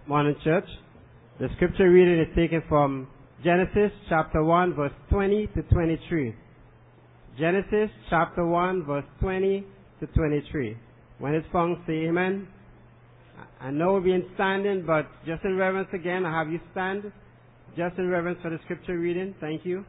Morning, church. The scripture reading is taken from Genesis chapter 1, verse 20 to 23. Genesis chapter 1, verse 20 to 23. When it's found, say amen. I know we've been standing, but just in reverence again, I have you stand. Just in reverence for the scripture reading. Thank you.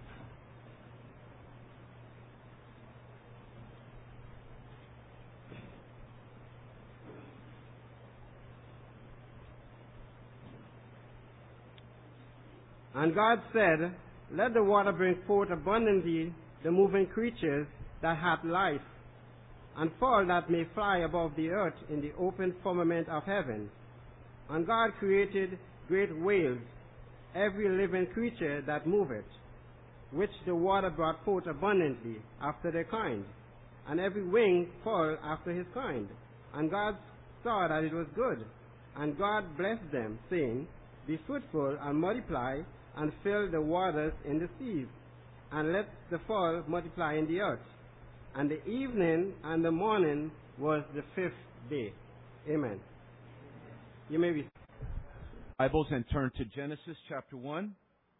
And God said, let the water bring forth abundantly the moving creatures that have life, and fowl that may fly above the earth in the open firmament of heaven. And God created great whales, every living creature that moveth, which the water brought forth abundantly after their kind, and every winged fowl after his kind. And God saw that it was good. And God blessed them, saying, be fruitful and multiply, and fill the waters in the seas, and let the fowl multiply in the earth. And the evening and the morning was the fifth day. Amen. You may be Bibles and turn to Genesis chapter 1.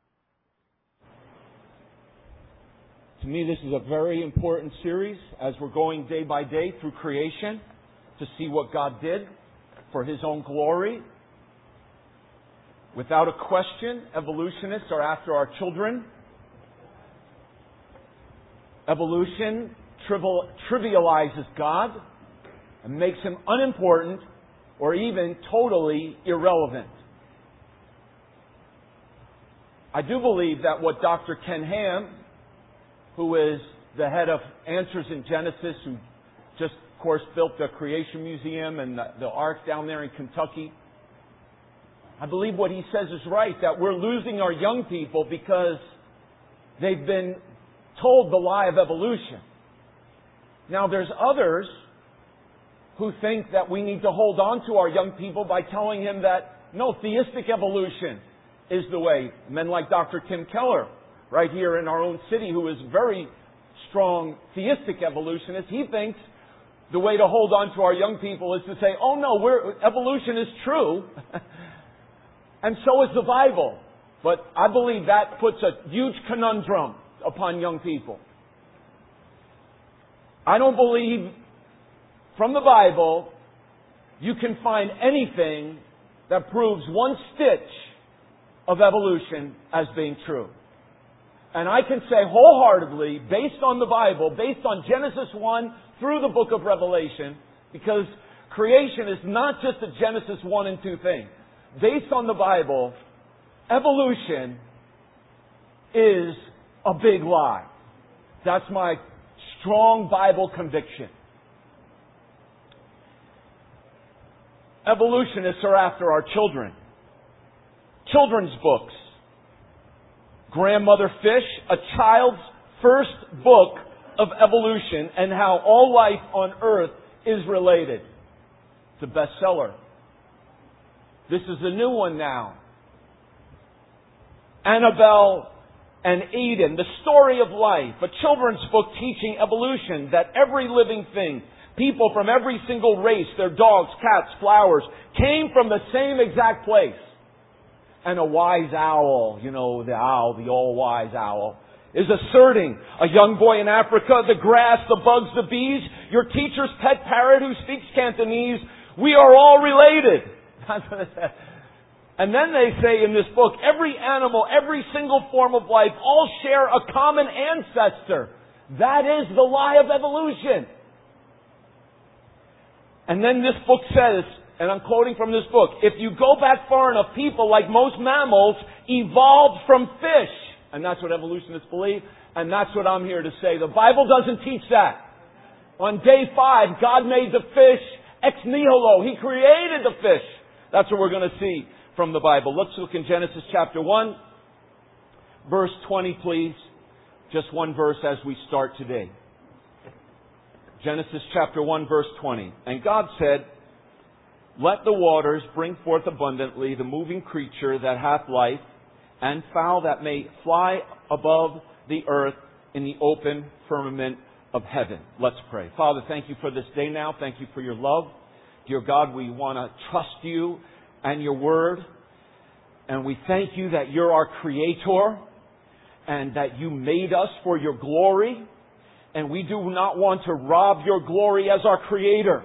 To me, this is a very important series as we're going day by day through creation to see what God did for His own glory. Without a question, evolutionists are after our children. Evolution trivializes God and makes Him unimportant or even totally irrelevant. I do believe that what Dr. Ken Ham, who is the head of Answers in Genesis, who just, of course, built the Creation Museum and the Ark down there in Kentucky, I believe what he says is right, that we're losing our young people because they've been told the lie of evolution. Now, there's others who think that we need to hold on to our young people by telling him that, no, theistic evolution is the way. Men like Dr. Tim Keller, right here in our own city, who is very strong theistic evolutionist, he thinks the way to hold on to our young people is to say, oh no, evolution is true. And so is the Bible. But I believe that puts a huge conundrum upon young people. I don't believe from the Bible you can find anything that proves one stitch of evolution as being true. And I can say wholeheartedly, based on the Bible, based on Genesis 1 through the book of Revelation, because creation is not just a Genesis 1 and 2 thing. Based on the Bible, evolution is a big lie. That's my strong Bible conviction. Evolutionists are after our children. Children's books. Grandmother Fish, a child's first book of evolution and how all life on earth is related. It's a bestseller. This is a new one now. Annabelle and Eden, the story of life, a children's book teaching evolution, that every living thing, people from every single race, their dogs, cats, flowers, came from the same exact place. And a wise owl, the owl, the all-wise owl, is asserting, a young boy in Africa, the grass, the bugs, the bees, your teacher's pet parrot who speaks Cantonese, we are all related. And then they say in this book, every animal, every single form of life, all share a common ancestor. That is the lie of evolution. And then this book says, and I'm quoting from this book, if you go back far enough, people, like most mammals, evolved from fish. And that's what evolutionists believe, and that's what I'm here to say. The Bible doesn't teach that. On day 5, God made the fish ex nihilo. He created the fish. That's what we're going to see from the Bible. Let's look in Genesis chapter 1, verse 20, please. Just one verse as we start today. Genesis chapter 1, verse 20. And God said, let the waters bring forth abundantly the moving creature that hath life, and fowl that may fly above the earth in the open firmament of heaven. Let's pray. Father, thank you for this day now. Thank you for your love. Dear God, we want to trust you and your word. And we thank you that you're our creator and that you made us for your glory. And we do not want to rob your glory as our creator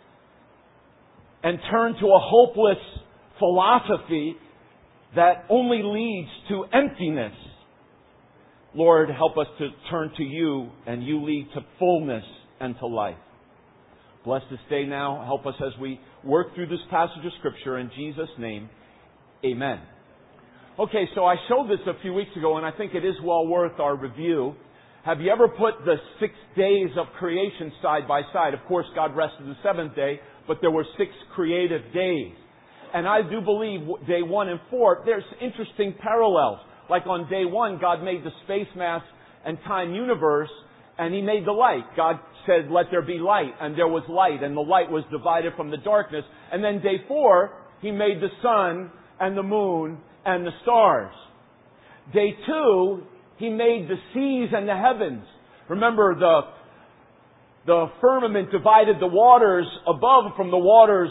and turn to a hopeless philosophy that only leads to emptiness. Lord, help us to turn to you, and you lead to fullness and to life. Bless this day now. Help us as we work through this passage of Scripture. In Jesus' name, amen. Okay, so I showed this a few weeks ago, and I think it is well worth our review. Have you ever put the 6 days of creation side by side? Of course, God rested the seventh day, but there were 6 creative days. And I do believe day 1 and 4, there's interesting parallels. Like on day 1, God made the space, mass, and time universe, and He made the light. God said, let there be light, and there was light, and the light was divided from the darkness. And then day 4, He made the sun, and the moon, and the stars. Day 2, He made the seas and the heavens. Remember, the firmament divided the waters above from the waters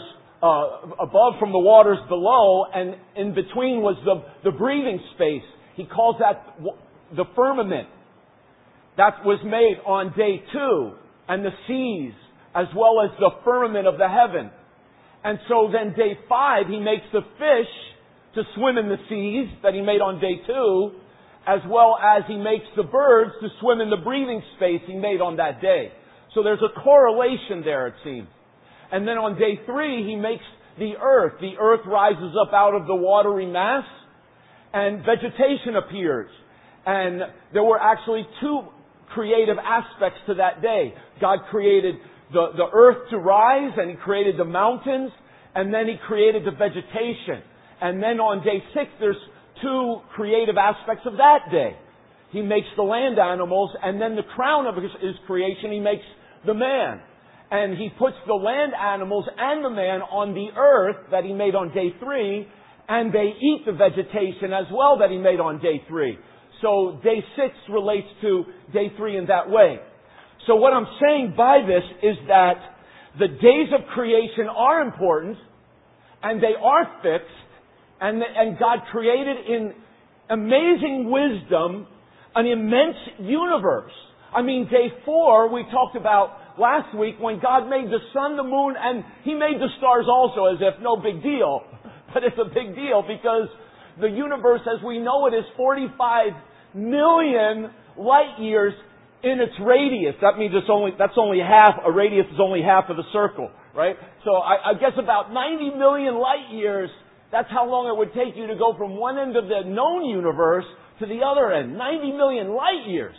below, and in between was the breathing space. He calls that the firmament. That was made on day 2, and the seas, as well as the firmament of the heaven. And so then day 5, He makes the fish to swim in the seas that He made on day 2, as well as He makes the birds to swim in the breathing space He made on that day. So there's a correlation there, it seems. And then on day 3, He makes the earth. The earth rises up out of the watery mass, and vegetation appears. And there were actually 2 creative aspects to that day. God created the earth to rise, and He created the mountains, and then He created the vegetation. And then on day 6, there's 2 creative aspects of that day. He makes the land animals, and then the crown of His creation, He makes the man. And He puts the land animals and the man on the earth that He made on day 3, and they eat the vegetation as well that He made on day 3. So day 6 relates to day 3 in that way. So what I'm saying by this is that the days of creation are important, and they are fixed, and God created in amazing wisdom an immense universe. I mean, day 4 we talked about last week when God made the sun, the moon, and He made the stars also, as if no big deal. But it's a big deal because the universe as we know it is 45 million light years in its radius. That means that's only half, a radius is only half of the circle, right? So I guess about 90 million light years, that's how long it would take you to go from one end of the known universe to the other end. 90 million light years.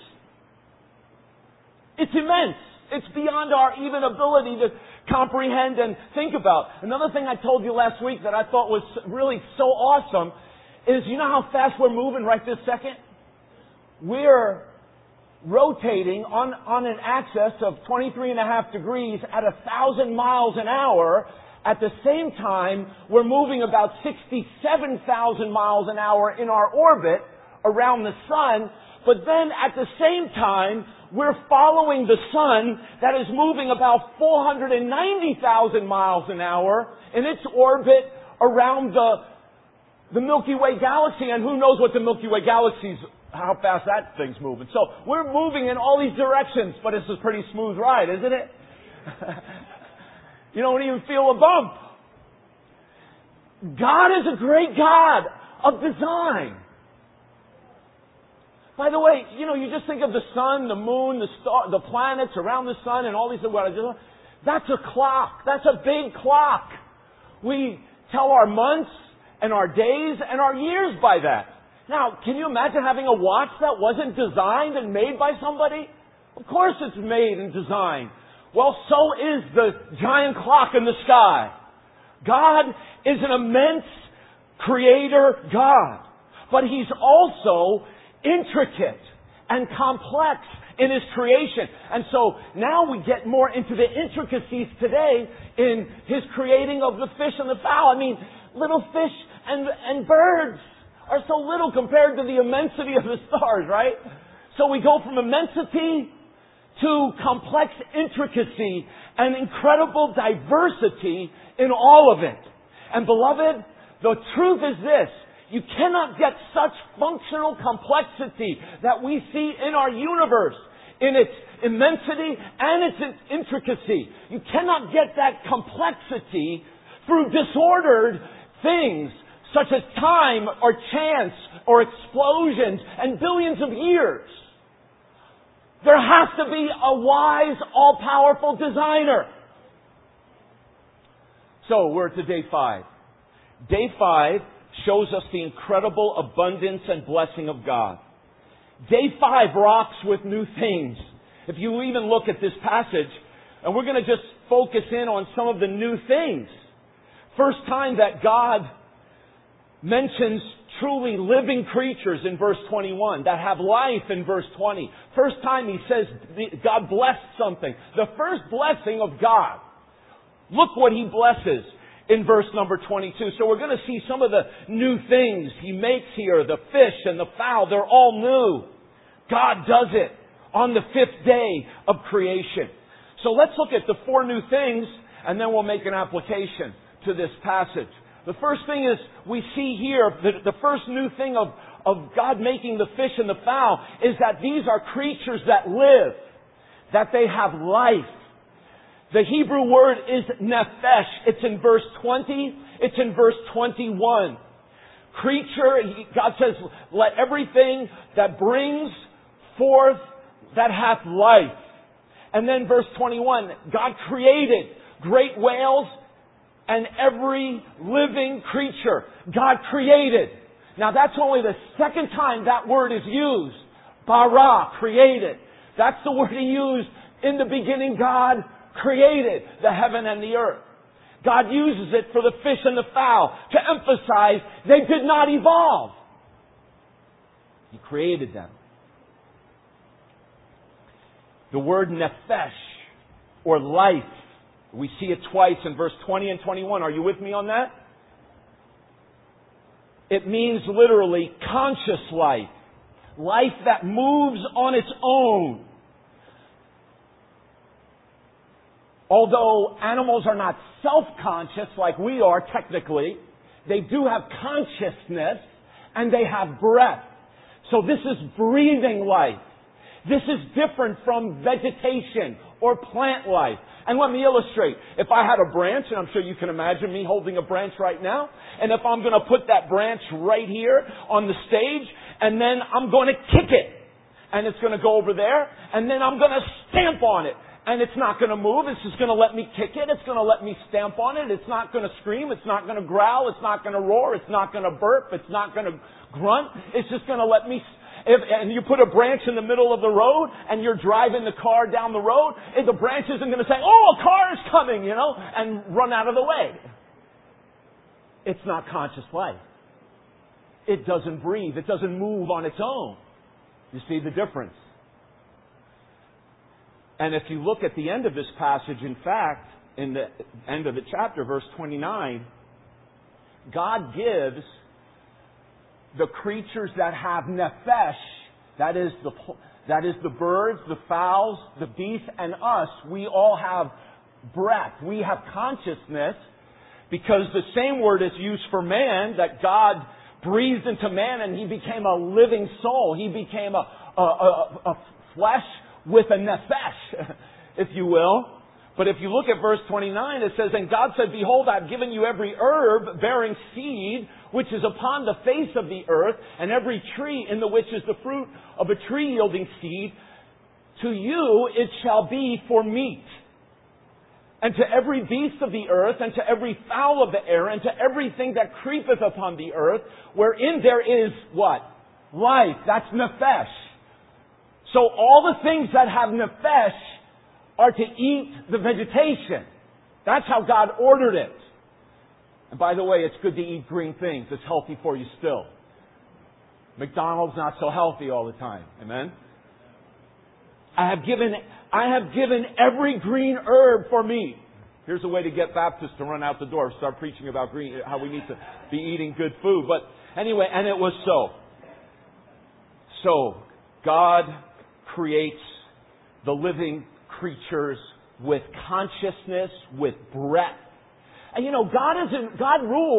It's immense. It's beyond our even ability to comprehend and think about. Another thing I told you last week that I thought was really so awesome is, you know how fast we're moving right this second? We're rotating on an axis of 23.5 degrees at 1,000 miles an hour. At the same time, we're moving about 67,000 miles an hour in our orbit around the sun. But then at the same time, we're following the sun that is moving about 490,000 miles an hour in its orbit around the Milky Way galaxy. And who knows what the Milky Way galaxy's, how fast that thing's moving. So we're moving in all these directions, but it's a pretty smooth ride, isn't it? You don't even feel a bump. God is a great God of design. By the way, you just think of the sun, the moon, the star, the planets around the sun, and all these things. That's a clock. That's a big clock. We tell our months and our days and our years by that. Now, can you imagine having a watch that wasn't designed and made by somebody? Of course it's made and designed. Well, so is the giant clock in the sky. God is an immense creator God. But He's also intricate and complex in His creation. And so now we get more into the intricacies today in His creating of the fish and the fowl. I mean, little fish and birds are so little compared to the immensity of the stars, right? So we go from immensity to complex intricacy and incredible diversity in all of it. And beloved, The truth is this. You cannot get such functional complexity that we see in our universe, in its immensity and its intricacy. You cannot get that complexity through disordered things such as time or chance or explosions and billions of years. There has to be a wise, all-powerful designer. So we're to day 5. Day 5 shows us the incredible abundance and blessing of God. Day 5 rocks with new things. If you even look at this passage, and we're going to just focus in on some of the new things. First time that God mentions truly living creatures in verse 21 that have life in verse 20. First time he says God blessed something. The first blessing of God. Look what he blesses in verse number 22. So we're going to see some of the new things he makes here. The fish and the fowl, they're all new. God does it on the 5th day of creation. So let's look at the 4 new things and then we'll make an application to this passage. The first thing is we see here, the first new thing of God making the fish and the fowl is that these are creatures that live, that they have life. The Hebrew word is nephesh. It's in verse 20. It's in verse 21. Creature, God says, let everything that brings forth that hath life. And then verse 21, God created great whales and every living creature. God created. Now that's only the second time that word is used. Bara, created. That's the word he used. In the beginning, God created the heaven and the earth. God uses it for the fish and the fowl to emphasize they did not evolve. He created them. The word nephesh, or life, we see it twice in verse 20 and 21. Are you with me on that? It means literally conscious life. Life that moves on its own. Although animals are not self-conscious like we are technically, they do have consciousness and they have breath. So this is breathing life. This is different from vegetation or plant life. And let me illustrate. If I had a branch, and I'm sure you can imagine me holding a branch right now, and if I'm going to put that branch right here on the stage, and then I'm going to kick it, and it's going to go over there, and then I'm going to stamp on it. And it's not going to move. It's just going to let me kick it. It's going to let me stamp on it. It's not going to scream. It's not going to growl. It's not going to roar. It's not going to burp. It's not going to grunt. It's just going to let me... and you put a branch in the middle of the road and you're driving the car down the road, and the branch isn't going to say, oh, a car is coming, and run out of the way. It's not conscious life. It doesn't breathe. It doesn't move on its own. You see the difference? And if you look at the end of this passage, in fact, in the end of the chapter, verse 29, God gives the creatures that have nephesh, that is the birds, the fowls, the beasts, and us, we all have breath. We have consciousness, because the same word is used for man, that God breathed into man and he became a living soul. He became a flesh with a nephesh, if you will. But if you look at verse 29, it says, and God said, behold, I have given you every herb bearing seed, which is upon the face of the earth, and every tree in the which is the fruit of a tree yielding seed. To you it shall be for meat. And to every beast of the earth, and to every fowl of the air, and to everything that creepeth upon the earth, wherein there is what? Life. That's nephesh. So all the things that have nephesh are to eat the vegetation. That's how God ordered it. And by the way, it's good to eat green things. It's healthy for you still. McDonald's not so healthy all the time. Amen? I have given every green herb for meat. Here's a way to get Baptists to run out the door, start preaching about how we need to be eating good food. But anyway, and it was so. So, God creates the living creatures with consciousness, with breath. And God rules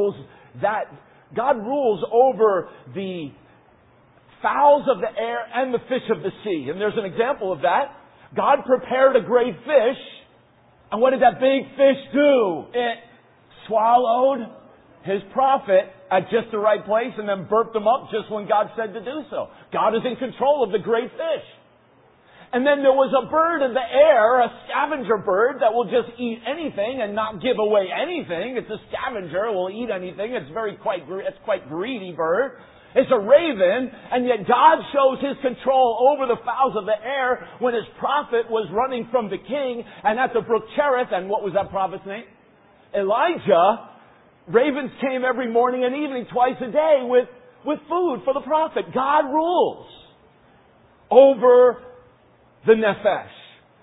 that God rules over the fowls of the air and the fish of the sea. And there's an example of that. God prepared a great fish, and what did that big fish do? It swallowed his prophet at just the right place and then burped him up just when God said to do so. God is in control of the great fish. And then there was a bird in the air, a scavenger bird that will just eat anything and not give away anything. It's a scavenger, will eat anything. It's quite greedy bird. It's a raven, and yet God shows His control over the fowls of the air when His prophet was running from the king and at the brook Cherith. And what was that prophet's name? Elijah. Ravens came every morning and evening, twice a day, with food for the prophet. God rules over the nephesh.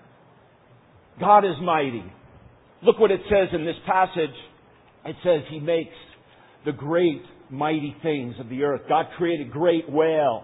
God is mighty. Look what it says in this passage. It says He makes the great mighty things of the earth. God created great whales.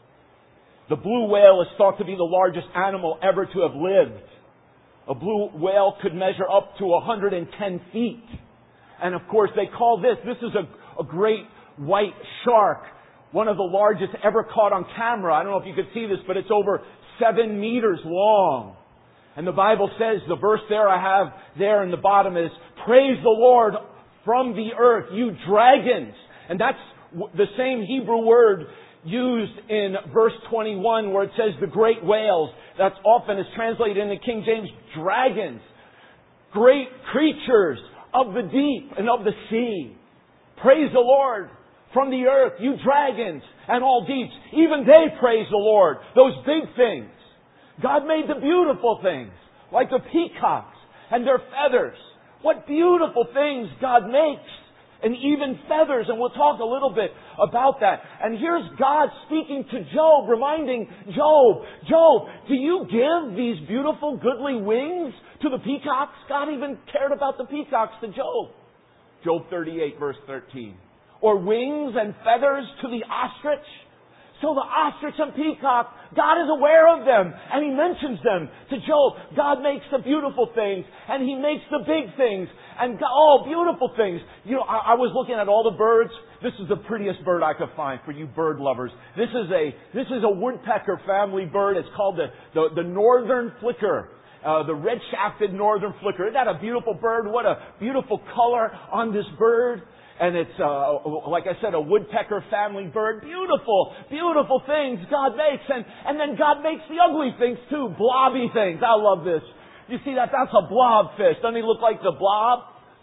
The blue whale is thought to be the largest animal ever to have lived. A blue whale could measure up to 110 feet. And of course they call this is a great white shark. One of the largest ever caught on camera. I don't know if you could see this, but it's over 7 meters long. And the Bible says, the verse there I have there in the bottom is, praise the Lord from the earth, you dragons. And that's the same Hebrew word used in verse 21 where it says the great whales. That's often is translated in the King James, dragons. Great creatures of the deep and of the sea. Praise the Lord from the earth, you dragons and all deeps. Even they praise the Lord. Those big things. God made the beautiful things, like the peacocks and their feathers. What beautiful things God makes. And even feathers. And we'll talk a little bit about that. And here's God speaking to Job, reminding Job, do you give these beautiful, goodly wings to the peacocks? God even cared about the peacocks to Job. Job 38, verse 13. Or wings and feathers to the ostrich? So the ostrich and peacock, God is aware of them. And He mentions them to Job. God makes the beautiful things. And He makes the big things. And God, beautiful things. You know, I was looking at all the birds. This is the prettiest bird I could find for you bird lovers. This is a woodpecker family bird. It's called the northern flicker. The red-shafted northern flicker. Isn't that a beautiful bird? What a beautiful color on this bird. And it's, like I said, a woodpecker family bird. Beautiful, beautiful things God makes. And then God makes the ugly things too. Blobby things. I love this. You see that? That's a blobfish. Doesn't he look like the blob?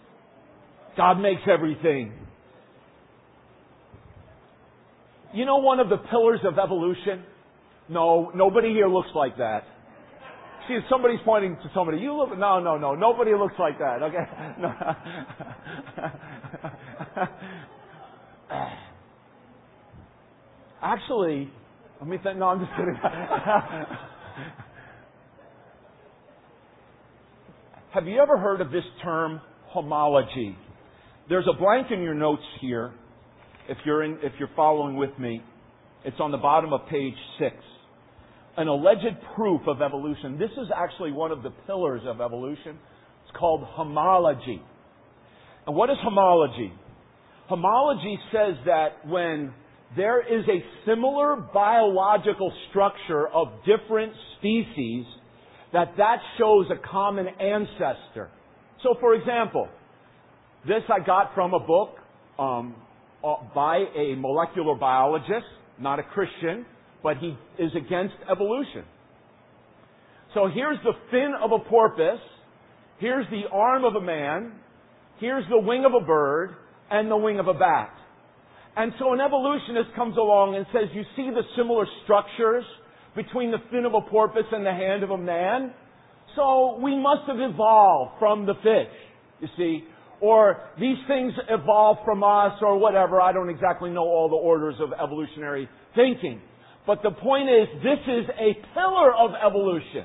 God makes everything. You know one of the pillars of evolution? No, nobody here looks like that. See, if somebody's pointing to somebody, you look, no, nobody looks like that, okay? No. Actually, let me think, no, I'm just kidding. Have you ever heard of this term, homology? There's a blank in your notes here, if you're following with me. It's on the bottom of page 6. An alleged proof of evolution. This is actually one of the pillars of evolution. It's called homology. And what is homology? Homology says that when there is a similar biological structure of different species, that shows a common ancestor. So, for example, this I got from a book by a molecular biologist, not a Christian, but he is against evolution. So here's the fin of a porpoise, here's the arm of a man, here's the wing of a bird, and the wing of a bat. And so an evolutionist comes along and says, you see the similar structures between the fin of a porpoise and the hand of a man? So we must have evolved from the fish, you see. Or these things evolved from us or whatever. I don't exactly know all the orders of evolutionary thinking. But the point is, this is a pillar of evolution.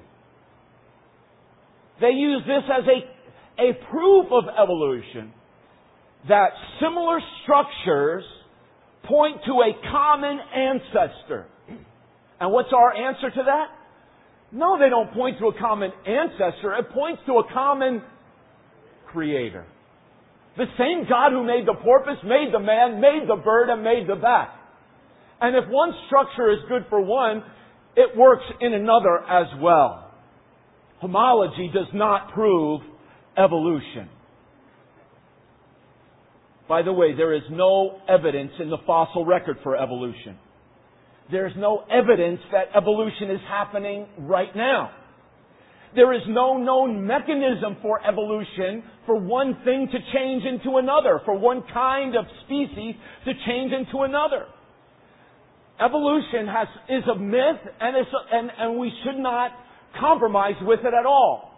They use this as a proof of evolution that similar structures point to a common ancestor. And what's our answer to that? No, they don't point to a common ancestor. It points to a common creator. The same God who made the porpoise, made the man, made the bird, and made the bat. And if one structure is good for one, it works in another as well. Homology does not prove evolution. By the way, there is no evidence in the fossil record for evolution. There's no evidence that evolution is happening right now. There is no known mechanism for evolution for one thing to change into another, for one kind of species to change into another. Evolution is a myth, and we should not compromise with it at all.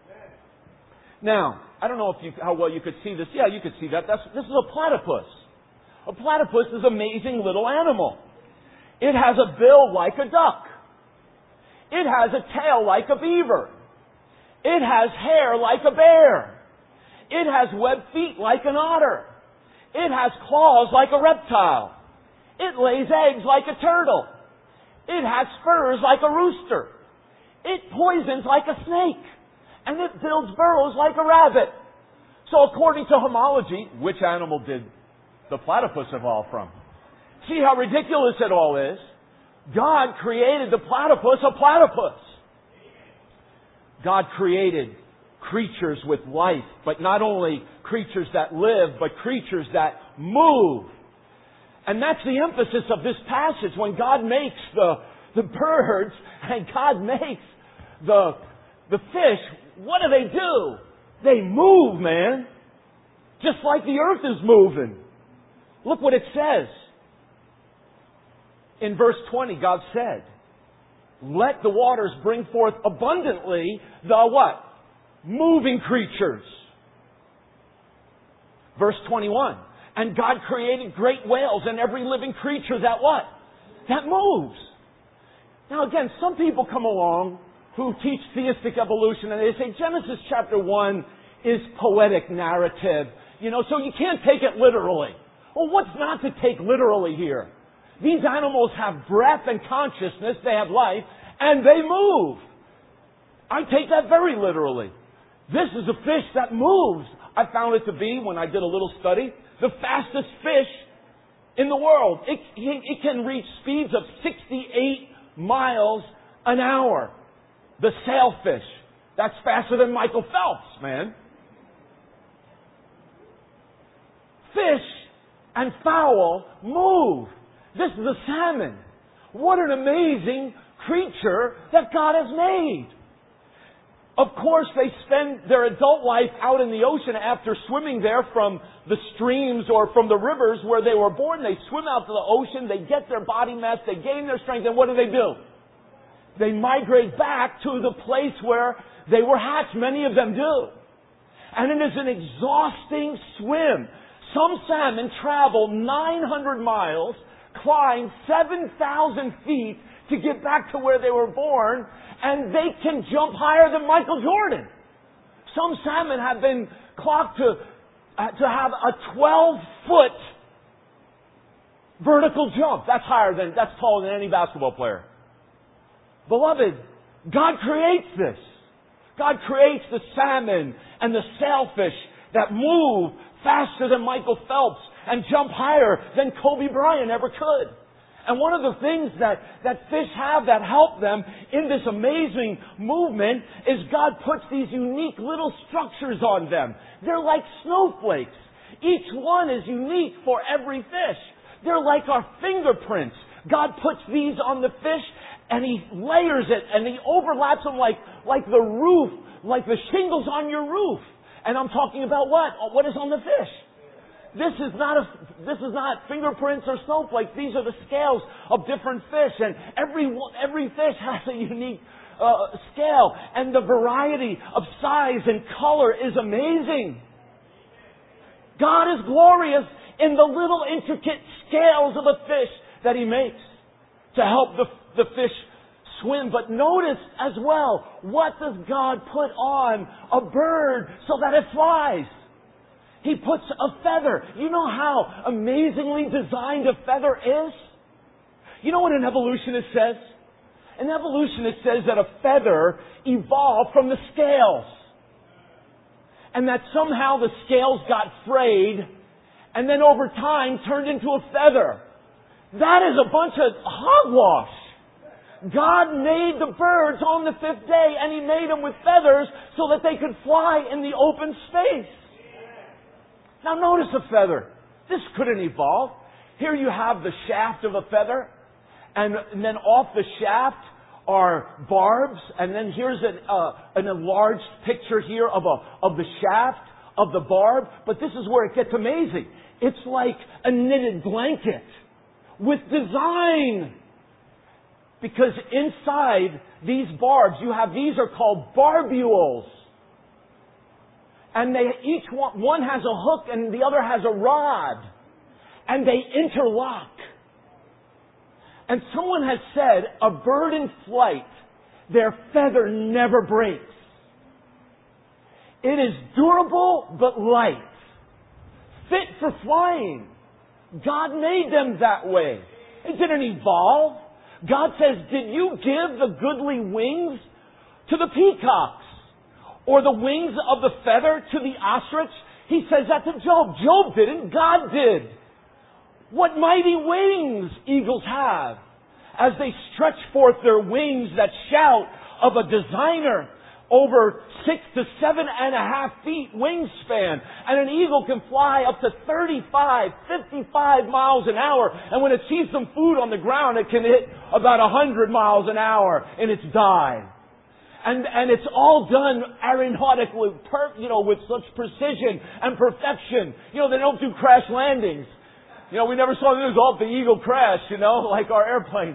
Now, I don't know how well you could see this. Yeah, you could see that. This is a platypus. A platypus is an amazing little animal. It has a bill like a duck. It has a tail like a beaver. It has hair like a bear. It has webbed feet like an otter. It has claws like a reptile. It lays eggs like a turtle. It has spurs like a rooster. It poisons like a snake. And it builds burrows like a rabbit. So according to homology, which animal did the platypus evolve from? See how ridiculous it all is? God created the platypus a platypus. God created creatures with life, but not only creatures that live, but creatures that move. And that's the emphasis of this passage. When God makes the birds and God makes the fish, what do? They move, man. Just like the earth is moving. Look what it says. In verse 20, God said, "Let the waters bring forth abundantly the" what? Moving creatures. Verse 21. "And God created great whales and every living creature that" what? That moves. Now again, some people come along who teach theistic evolution and they say Genesis chapter 1 is poetic narrative. So you can't take it literally. Well, what's not to take literally here? These animals have breath and consciousness, they have life, and they move. I take that very literally. This is a fish that moves. I found it to be, when I did a little study, the fastest fish in the world. It can reach speeds of 68 miles an hour. The sailfish. That's faster than Michael Phelps, man. Fish and fowl move. This is a salmon. What an amazing creature that God has made. Of course, they spend their adult life out in the ocean after swimming there from the streams or from the rivers where they were born. They swim out to the ocean, they get their body mass, they gain their strength, and what do? They migrate back to the place where they were hatched. Many of them do. And it is an exhausting swim. Some salmon travel 900 miles, climb 7,000 feet to get back to where they were born, and they can jump higher than Michael Jordan. Some salmon have been clocked to have a 12-foot vertical jump. That's taller than any basketball player. Beloved, God creates this. God creates the salmon and the sailfish that move faster than Michael Phelps and jump higher than Kobe Bryant ever could. And one of the things that fish have that help them in this amazing movement is God puts these unique little structures on them. They're like snowflakes. Each one is unique for every fish. They're like our fingerprints. God puts these on the fish and He layers it and He overlaps them like the roof, like the shingles on your roof. And I'm talking about what? What is on the fish? This is not fingerprints or snowflakes. These are the scales of different fish, and every fish has a unique scale, and the variety of size and color is amazing. God is glorious in the little intricate scales of the fish that He makes to help the fish swim. But notice as well, what does God put on a bird so that it flies? He puts a feather. You know how amazingly designed a feather is? You know what an evolutionist says? An evolutionist says that a feather evolved from the scales. and that somehow the scales got frayed and then over time turned into a feather. That is a bunch of hogwash. God made the birds on the fifth day, and He made them with feathers so that they could fly in the open space. Now notice a feather. This couldn't evolve. Here you have the shaft of a feather, and then off the shaft are barbs, and then here's an enlarged picture here of the shaft of the barb. But this is where it gets amazing. It's like a knitted blanket with design. Because inside these barbs, these are called barbules. And each one has a hook and the other has a rod. And they interlock. And someone has said, a bird in flight, their feather never breaks. It is durable but light. Fit for flying. God made them that way. It didn't evolve. God says, did you give the goodly wings to the peacocks? Or the wings of the feather to the ostrich? He says that to Job. Job didn't. God did. What mighty wings eagles have as they stretch forth their wings that shout of a designer over 6 to 7.5 feet wingspan. And an eagle can fly up to 35, 55 miles an hour. And when it sees some food on the ground, it can hit about 100 miles an hour in its dive. And it's all done aeronautically, with such precision and perfection. They don't do crash landings. We never saw the news, the eagle crashed, like our airplanes.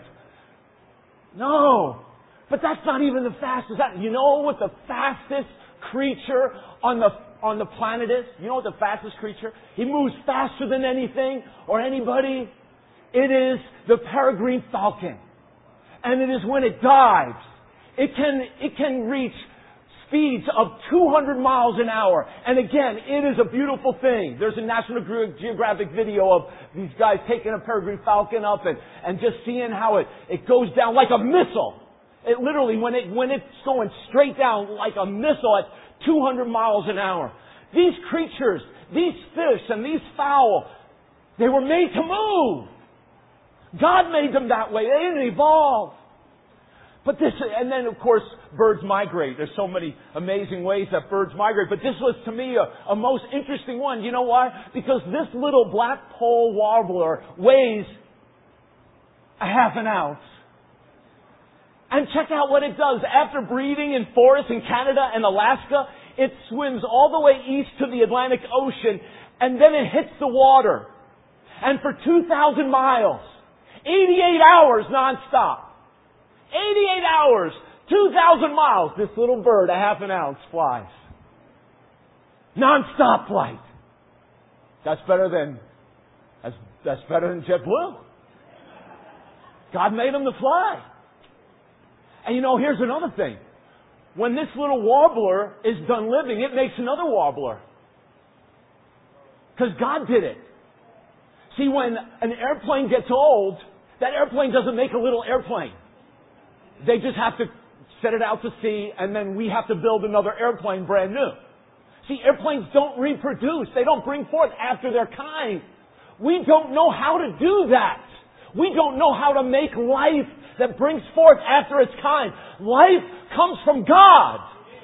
No. But that's not even the fastest. You know what the fastest creature on the planet is? You know what the fastest creature? He moves faster than anything or anybody. It is the peregrine falcon. And it is when it dives. It can reach speeds of 200 miles an hour. And again, it is a beautiful thing. There's a National Geographic video of these guys taking a peregrine falcon up and just seeing how it goes down like a missile. It literally, when it's going straight down like a missile at 200 miles an hour. These creatures, these fish and these fowl, they were made to move. God made them that way. They didn't evolve. But and then of course, birds migrate. There's so many amazing ways that birds migrate. But this was to me a most interesting one. You know why? Because this little black-poll warbler weighs a half an ounce. And check out what it does. After breeding in forests in Canada and Alaska, it swims all the way east to the Atlantic Ocean, and then it hits the water. And for 2,000 miles, 88 hours nonstop. 88 hours, 2,000 miles, this little bird, a half an ounce, flies. Non-stop flight. That's better than JetBlue. God made them to fly. And here's another thing. When this little warbler is done living, it makes another warbler. Because God did it. See, when an airplane gets old, that airplane doesn't make a little airplane. They just have to set it out to sea, and then we have to build another airplane brand new. See, airplanes don't reproduce. They don't bring forth after their kind. We don't know how to do that. We don't know how to make life that brings forth after its kind. Life comes from God.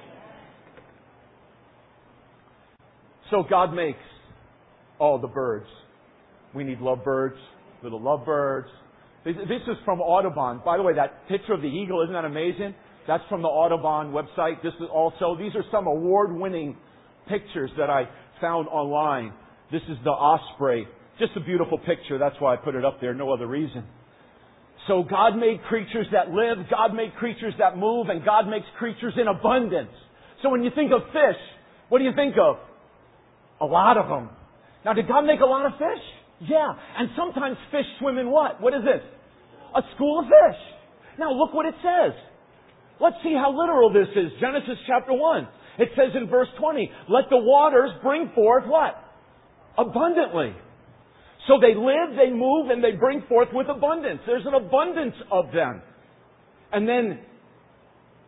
So God makes all the birds. We need lovebirds, little lovebirds. This is from Audubon. By the way, that picture of the eagle, isn't that amazing? That's from the Audubon website. These are some award-winning pictures that I found online. This is the osprey. Just a beautiful picture. That's why I put it up there. No other reason. So God made creatures that live, God made creatures that move, and God makes creatures in abundance. So when you think of fish, what do you think of? A lot of them. Now, did God make a lot of fish? Yeah. And sometimes fish swim in what? What is this? A school of fish. Now, look what it says. Let's see how literal this is. Genesis chapter 1. It says in verse 20, let the waters bring forth what? Abundantly. So they live, they move, and they bring forth with abundance. There's an abundance of them. And then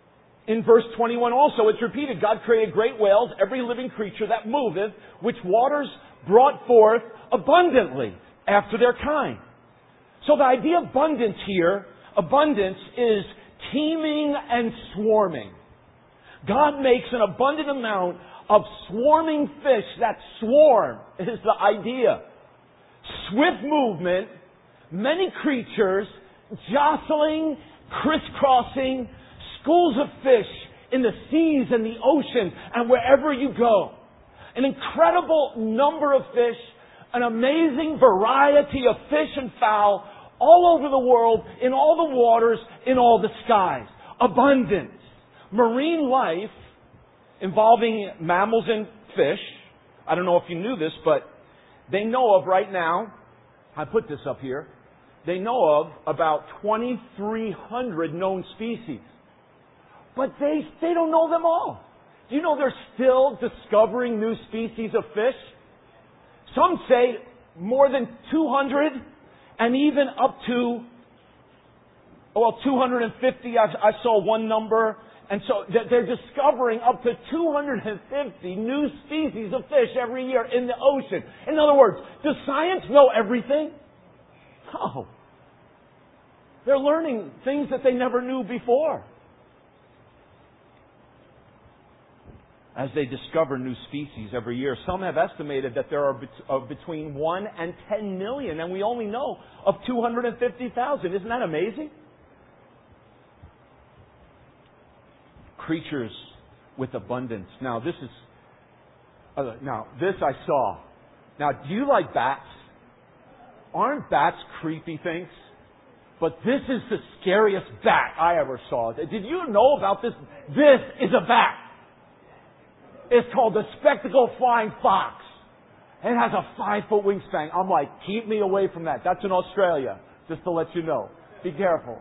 In verse 21 also, it's repeated. God created great whales, every living creature that moveth, which waters brought forth abundantly after their kind. So the idea of abundance here, abundance is teeming and swarming. God makes an abundant amount of swarming fish. That swarm is the idea. Swift movement, many creatures, jostling, crisscrossing, schools of fish in the seas and the oceans and wherever you go. An incredible number of fish, an amazing variety of fish and fowl all over the world, in all the waters, in all the skies. Abundance. Marine life involving mammals and fish. I don't know if you knew this, but they know of right now, I put this up here, they know of about 2,300 known species. But they don't know them all. Do you know they're still discovering new species of fish? Some say more than 200 and even up to, 250. I saw one number. And so they're discovering up to 250 new species of fish every year in the ocean. In other words, does science know everything? No. They're learning things that they never knew before. As they discover new species every year, some have estimated that there are between 1 and 10 million, and we only know of 250,000. Isn't that amazing? Creatures with abundance. Now this I saw. Now, do you like bats? Aren't bats creepy things? But this is the scariest bat I ever saw. Did you know about this? This is a bat. It's called the spectacled flying fox. It has a 5-foot wingspan. I'm like, keep me away from that. That's in Australia, just to let you know. Be careful.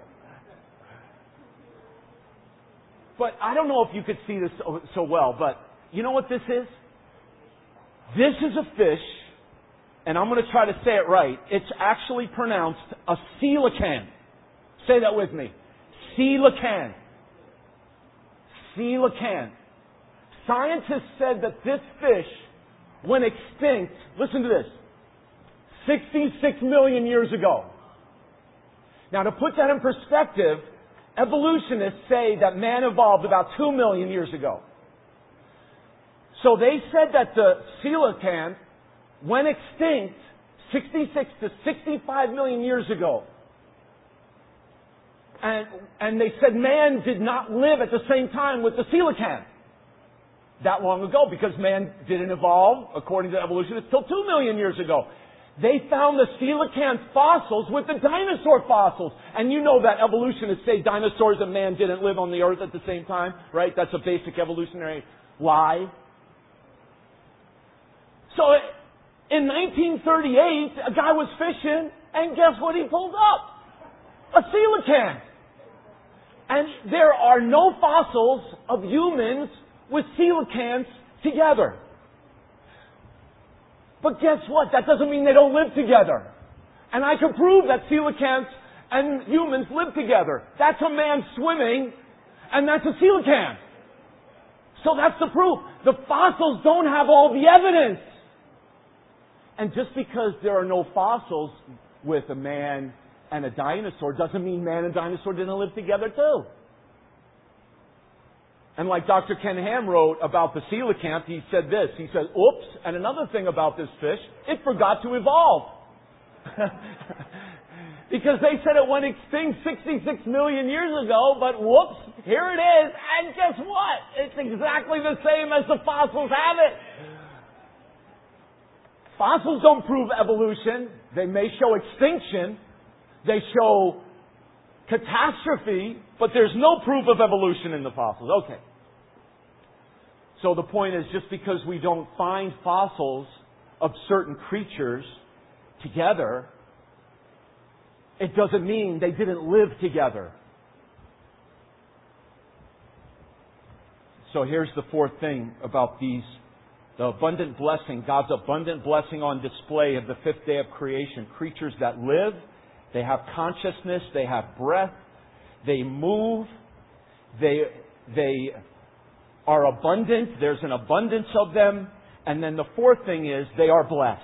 But I don't know if you could see this so well, but you know what this is? This is a fish, and I'm going to try to say it right. It's actually pronounced a coelacanth. Say that with me. Coelacanth. Coelacanth. Scientists said that this fish went extinct, listen to this, 66 million years ago. Now, to put that in perspective, evolutionists say that man evolved about 2 million years ago. So they said that the coelacanth went extinct 66 to 65 million years ago. And they said man did not live at the same time with the coelacanth that long ago, because man didn't evolve, according to evolutionists, till 2 million years ago. They found the coelacanth fossils with the dinosaur fossils. And you know that evolutionists say dinosaurs and man didn't live on the earth at the same time, right? That's a basic evolutionary lie. So in 1938, a guy was fishing, and guess what he pulled up? A coelacanth. And there are no fossils of humans with coelacanths together. But guess what? That doesn't mean they don't live together. And I can prove that coelacanths and humans live together. That's a man swimming, and that's a coelacanth. So that's the proof. The fossils don't have all the evidence. And just because there are no fossils with a man and a dinosaur doesn't mean man and dinosaur didn't live together too. And like Dr. Ken Ham wrote about the coelacanth, he said this. He said, oops, and another thing about this fish, it forgot to evolve. Because they said it went extinct 66 million years ago, but whoops, here it is. And guess what? It's exactly the same as the fossils have it. Fossils don't prove evolution. They may show extinction. They show catastrophe, but there's no proof of evolution in the fossils. Okay. So the point is, just because we don't find fossils of certain creatures together, it doesn't mean they didn't live together. So here's the fourth thing about these. The abundant blessing, God's abundant blessing on display of the fifth day of creation. Creatures that live, they have consciousness, they have breath, they move, they They are abundant. There's an abundance of them. And then the fourth thing is they are blessed.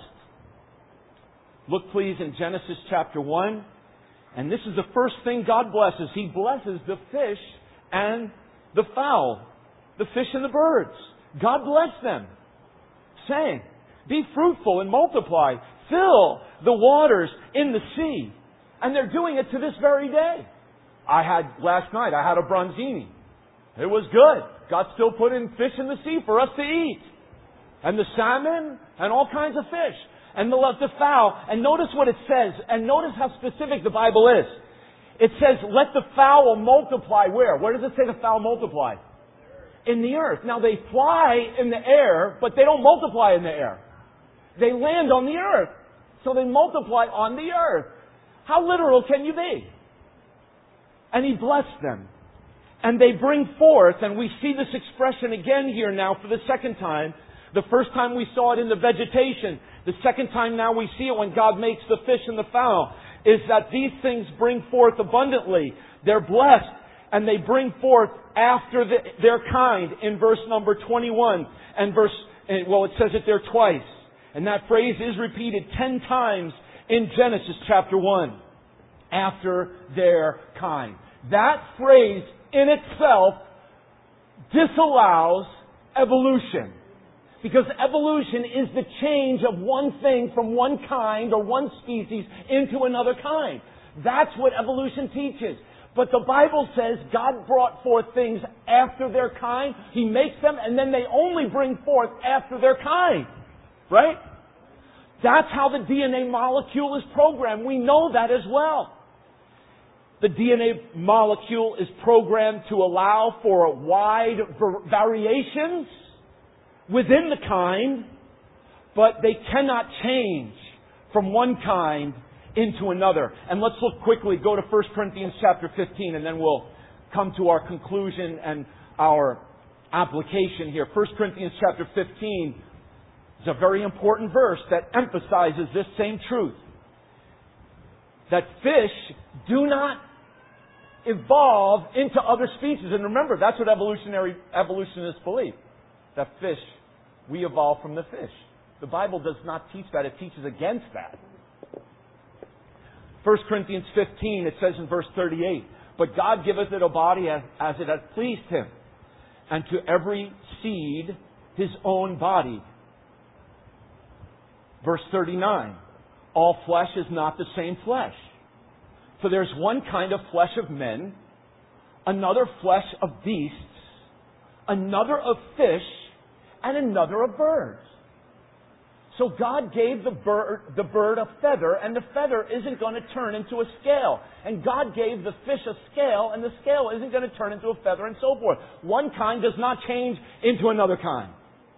Look please in Genesis chapter 1. And this is the first thing God blesses. He blesses the fish and the fowl, the fish and the birds. God bless them, saying, be fruitful and multiply. Fill the waters in the sea. And they're doing it to this very day. Last night I had a bronzini. It was good. God still put in fish in the sea for us to eat. And the salmon and all kinds of fish. And the fowl. And notice what it says. And notice how specific the Bible is. It says, let the fowl multiply where? Where does it say the fowl multiply? In the earth. Now they fly in the air, but they don't multiply in the air. They land on the earth. So they multiply on the earth. How literal can you be? And He blessed them. And they bring forth, and we see this expression again here now for the second time. The first time we saw it in the vegetation. The second time now we see it when God makes the fish and the fowl. Is that these things bring forth abundantly. They're blessed. And they bring forth after their kind in verse number 21. And it says it there twice. And that phrase is repeated 10 times in Genesis chapter 1. After their kind. That phrase in itself disallows evolution. Because evolution is the change of one thing from one kind or one species into another kind. That's what evolution teaches. But the Bible says God brought forth things after their kind. He makes them and then they only bring forth after their kind. Right? That's how the DNA molecule is programmed. We know that as well. The DNA molecule is programmed to allow for wide variations within the kind, but they cannot change from one kind into another. And let's look quickly, go to 1 Corinthians chapter 15, and then we'll come to our conclusion and our application here. 1 Corinthians chapter 15 is a very important verse that emphasizes this same truth. That fish do not evolve into other species. And remember, that's what evolutionists believe. That fish, we evolve from the fish. The Bible does not teach that. It teaches against that. 1 Corinthians 15, it says in verse 38, but God giveth it a body as it hath pleased Him, and to every seed his own body. Verse 39, all flesh is not the same flesh. For there's one kind of flesh of men, another flesh of beasts, another of fish, and another of birds. So God gave the bird a feather, and the feather isn't going to turn into a scale. And God gave the fish a scale, and the scale isn't going to turn into a feather, and so forth. One kind does not change into another kind.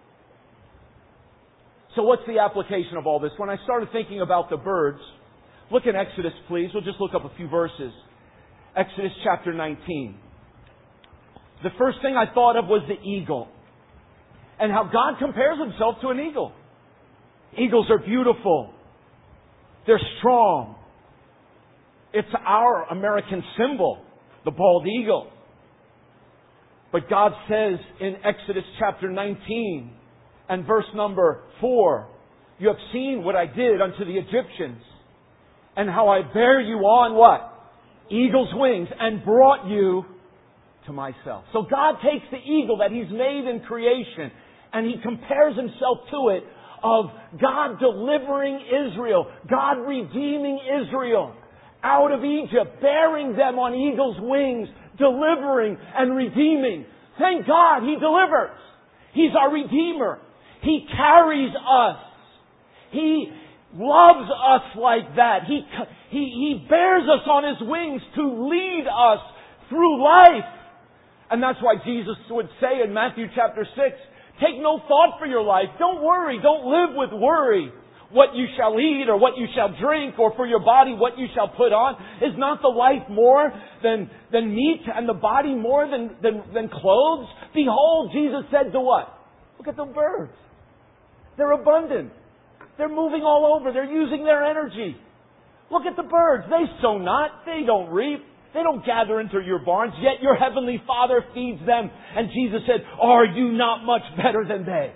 So what's the application of all this? When I started thinking about the birds, look in Exodus, please. We'll just look up a few verses. Exodus chapter 19. The first thing I thought of was the eagle. And how God compares Himself to an eagle. Eagles are beautiful. They're strong. It's our American symbol, the bald eagle. But God says in Exodus chapter 19 and verse number 4, you have seen what I did unto the Egyptians, and how I bear you on what? Eagle's wings, and brought you to myself. So God takes the eagle that He's made in creation, and He compares Himself to it, of God delivering Israel, God redeeming Israel out of Egypt, bearing them on eagle's wings, delivering and redeeming. Thank God He delivers. He's our Redeemer. He carries us. He loves us like that. He bears us on His wings to lead us through life. And that's why Jesus would say in Matthew chapter 6, take no thought for your life. Don't worry. Don't live with worry. What you shall eat or what you shall drink, or for your body what you shall put on. Is not the life more than meat, and the body more than clothes? Behold, Jesus said to what? Look at the birds. They're abundant. They're moving all over. They're using their energy. Look at the birds. They sow not. They don't reap. They don't gather into your barns, yet your heavenly Father feeds them. And Jesus said, are you not much better than they?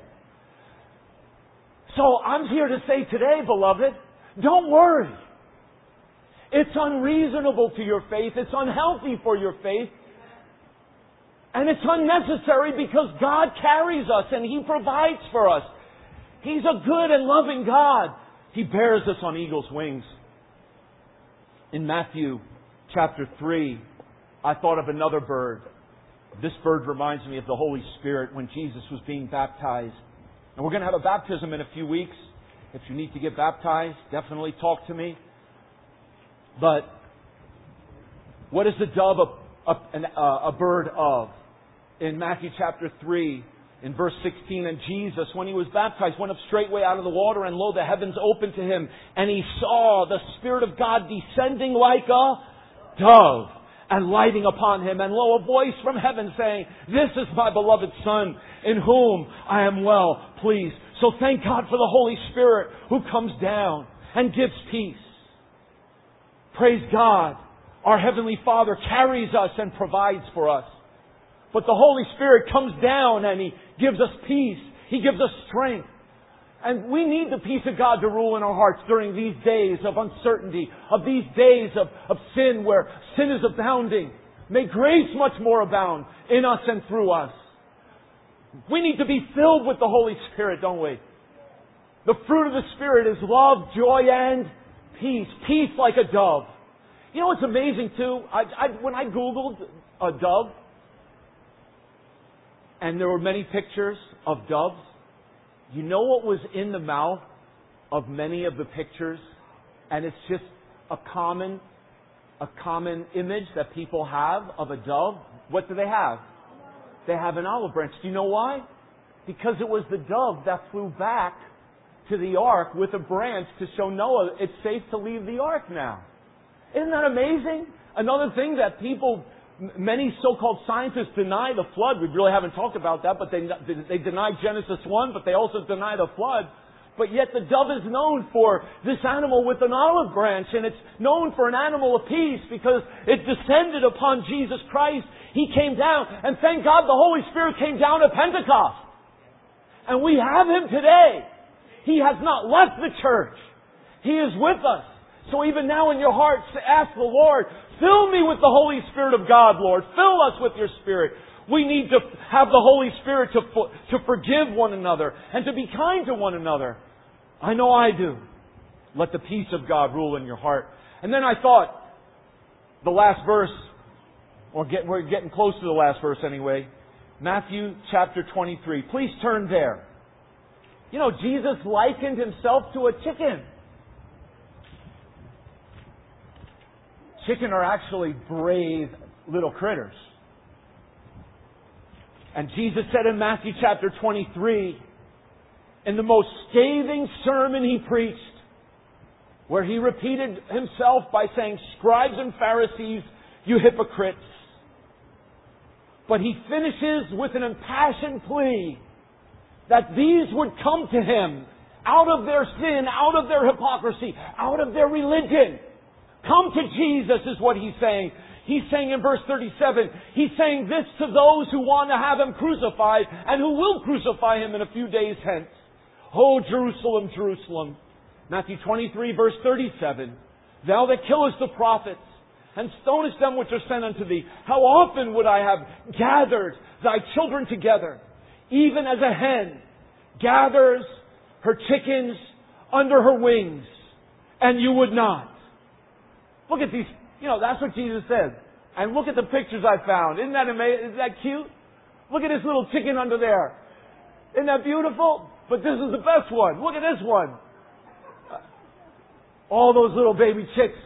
So I'm here to say today, beloved, don't worry. It's unreasonable to your faith. It's unhealthy for your faith. And it's unnecessary because God carries us and He provides for us. He's a good and loving God. He bears us on eagle's wings. In Matthew chapter 3, I thought of another bird. This bird reminds me of the Holy Spirit when Jesus was being baptized. And we're going to have a baptism in a few weeks. If you need to get baptized, definitely talk to me. But what is the dove a bird of? In Matthew chapter 3, in verse 16, and Jesus, when He was baptized, went up straightway out of the water, and lo, the heavens opened to Him, and He saw the Spirit of God descending like a dove, and lighting upon Him, and lo, a voice from heaven saying, this is my beloved Son, in whom I am well pleased. So thank God for the Holy Spirit who comes down and gives peace. Praise God. Our Heavenly Father carries us and provides for us. But the Holy Spirit comes down and He gives us peace. He gives us strength. And we need the peace of God to rule in our hearts during these days of uncertainty, of these days of sin where sin is abounding. May grace much more abound in us and through us. We need to be filled with the Holy Spirit, don't we? The fruit of the Spirit is love, joy, and peace. Peace like a dove. You know what's amazing too? When I Googled a dove, and there were many pictures of doves, you know what was in the mouth of many of the pictures? And it's just a common image that people have of a dove. What do they have? They have an olive branch. Do you know why? Because it was the dove that flew back to the ark with a branch to show Noah it's safe to leave the ark now. Isn't that amazing? Another thing that many so-called scientists deny the flood. We really haven't talked about that, but they deny Genesis 1, but they also deny the flood. But yet the dove is known for this animal with an olive branch, and it's known for an animal of peace because it descended upon Jesus Christ. He came down, and thank God the Holy Spirit came down at Pentecost. And we have Him today. He has not left the church. He is with us. So even now in your hearts, ask the Lord, fill me with the Holy Spirit of God, Lord. Fill us with your Spirit. We need to have the Holy Spirit to forgive one another and to be kind to one another. I know I do. Let the peace of God rule in your heart. And then I thought, the last verse, we're getting close to the last verse anyway. Matthew chapter 23. Please turn there. You know, Jesus likened Himself to a chicken. Chicken are actually brave little critters. And Jesus said in Matthew chapter 23, in the most scathing sermon He preached, where He repeated Himself by saying, scribes and Pharisees, you hypocrites. But He finishes with an impassioned plea that these would come to Him out of their sin, out of their hypocrisy, out of their religion. Come to Jesus is what He's saying. He's saying in verse 37, He's saying this to those who want to have Him crucified and who will crucify Him in a few days hence. Oh, Jerusalem, Jerusalem. Matthew 23 verse 37. Thou that killest the prophets and stonest them which are sent unto thee, how often would I have gathered thy children together, even as a hen gathers her chickens under her wings, and you would not. Look at these, that's what Jesus said. And look at the pictures I found. Isn't that amazing? Isn't that cute? Look at this little chicken under there. Isn't that beautiful? But this is the best one. Look at this one. All those little baby chicks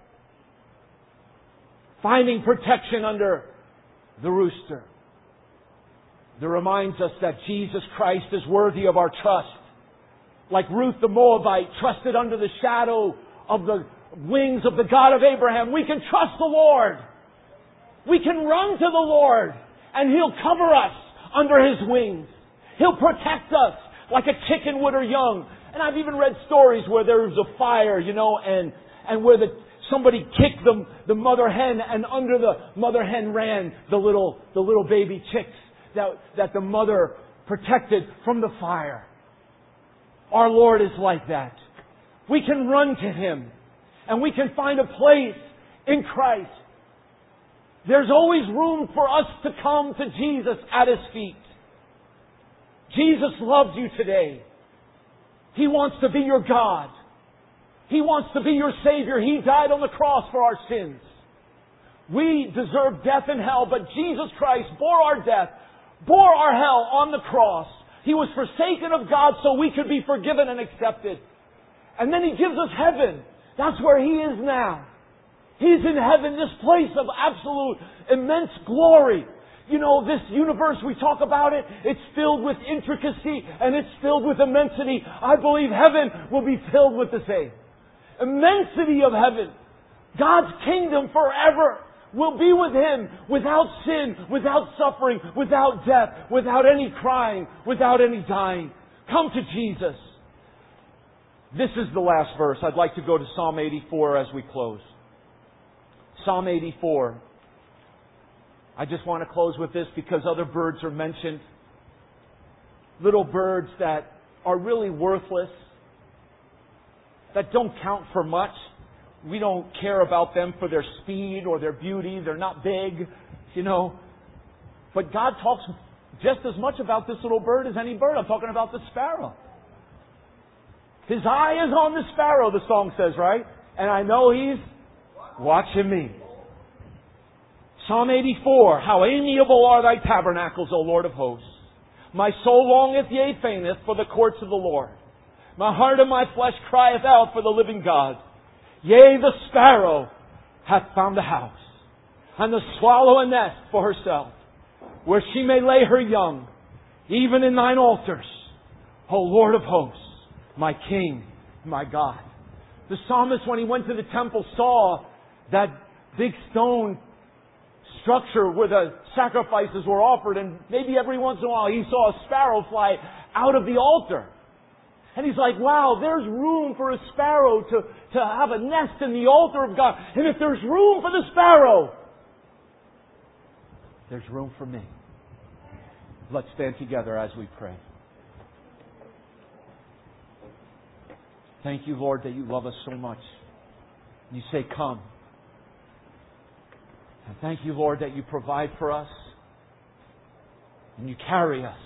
finding protection under the rooster. That reminds us that Jesus Christ is worthy of our trust. Like Ruth the Moabite trusted under the shadow of the wings of the God of Abraham. We can trust the Lord. We can run to the Lord and He'll cover us under His wings. He'll protect us like a chicken would her young. And I've even read stories where there was a fire, and where somebody kicked the mother hen, and under the mother hen ran the little baby chicks that the mother protected from the fire. Our Lord is like that. We can run to Him, and we can find a place in Christ. There's always room for us to come to Jesus at His feet. Jesus loves you today. He wants to be your God. He wants to be your Savior. He died on the cross for our sins. We deserve death and hell, but Jesus Christ bore our death, bore our hell on the cross. He was forsaken of God so we could be forgiven and accepted. And then He gives us heaven. That's where He is now. He's in heaven, this place of absolute, immense glory. You know, this universe, we talk about it, it's filled with intricacy and it's filled with immensity. I believe heaven will be filled with the same. Immensity of heaven. God's kingdom forever will be with Him without sin, without suffering, without death, without any crying, without any dying. Come to Jesus. This is the last verse. I'd like to go to Psalm 84 as we close. Psalm 84. I just want to close with this because other birds are mentioned. Little birds that are really worthless, that don't count for much. We don't care about them for their speed or their beauty. They're not big, you know. But God talks just as much about this little bird as any bird. I'm talking about the sparrow. His eye is on the sparrow, the song says, right? And I know He's watching me. Psalm 84, how amiable are Thy tabernacles, O Lord of hosts. My soul longeth, yea, fainteth, for the courts of the Lord. My heart and my flesh crieth out for the living God. Yea, the sparrow hath found a house, and the swallow a nest for herself, where she may lay her young, even in Thine altars, O Lord of hosts, my King, my God. The psalmist, when he went to the temple, saw that big stone structure where the sacrifices were offered, and maybe every once in a while he saw a sparrow fly out of the altar. And he's like, wow, there's room for a sparrow to have a nest in the altar of God. And if there's room for the sparrow, there's room for me. Let's stand together as we pray. Thank You, Lord, that You love us so much. You say, come. And thank You, Lord, that You provide for us and You carry us.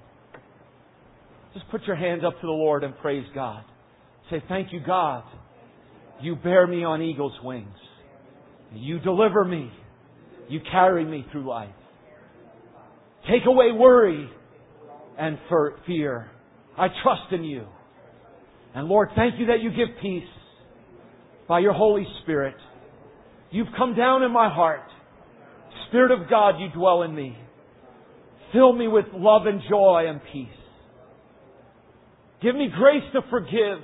Just put your hands up to the Lord and praise God. Say, thank You, God. You bear me on eagle's wings. You deliver me. You carry me through life. Take away worry and fear. I trust in You. And Lord, thank You that You give peace by Your Holy Spirit. You've come down in my heart. Spirit of God, You dwell in me. Fill me with love and joy and peace. Give me grace to forgive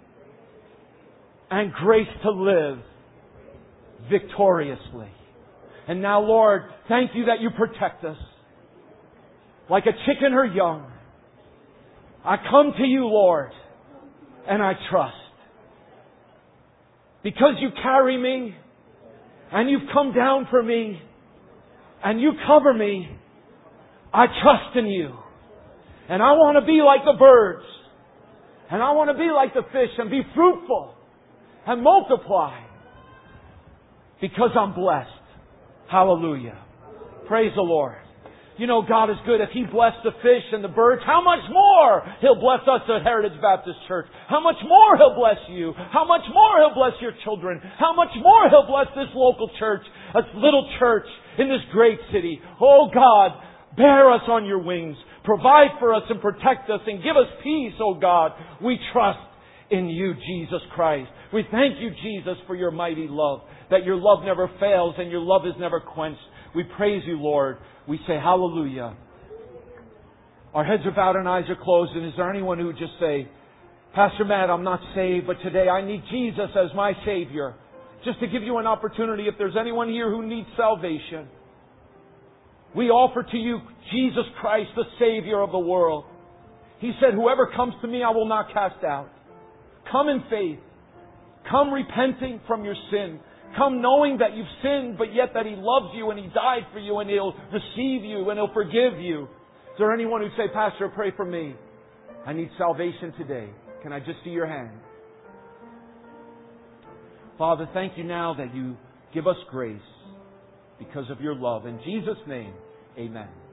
and grace to live victoriously. And now, Lord, thank You that You protect us like a chicken her young. I come to You, Lord, and I trust. Because You carry me, and You've come down for me, and You cover me, I trust in You. And I want to be like the birds. And I want to be like the fish and be fruitful and multiply. Because I'm blessed. Hallelujah. Praise the Lord. You know, God is good. If He blessed the fish and the birds, how much more He'll bless us at Heritage Baptist Church? How much more He'll bless you? How much more He'll bless your children? How much more He'll bless this local church, a little church in this great city? Oh God, bear us on Your wings. Provide for us and protect us and give us peace, oh God. We trust in You, Jesus Christ. We thank You, Jesus, for Your mighty love, that Your love never fails and Your love is never quenched. We praise You, Lord. We say hallelujah. Our heads are bowed and eyes are closed. And is there anyone who would just say, Pastor Matt, I'm not saved, but today I need Jesus as my Savior. Just to give you an opportunity, if there's anyone here who needs salvation, we offer to you Jesus Christ, the Savior of the world. He said, whoever comes to me, I will not cast out. Come in faith. Come repenting from your sin. Come knowing that you've sinned, but yet that He loves you and He died for you and He'll receive you and He'll forgive you. Is there anyone who'd say, Pastor, pray for me? I need salvation today. Can I just see your hand? Father, thank you now that you give us grace because of your love. In Jesus' name, amen.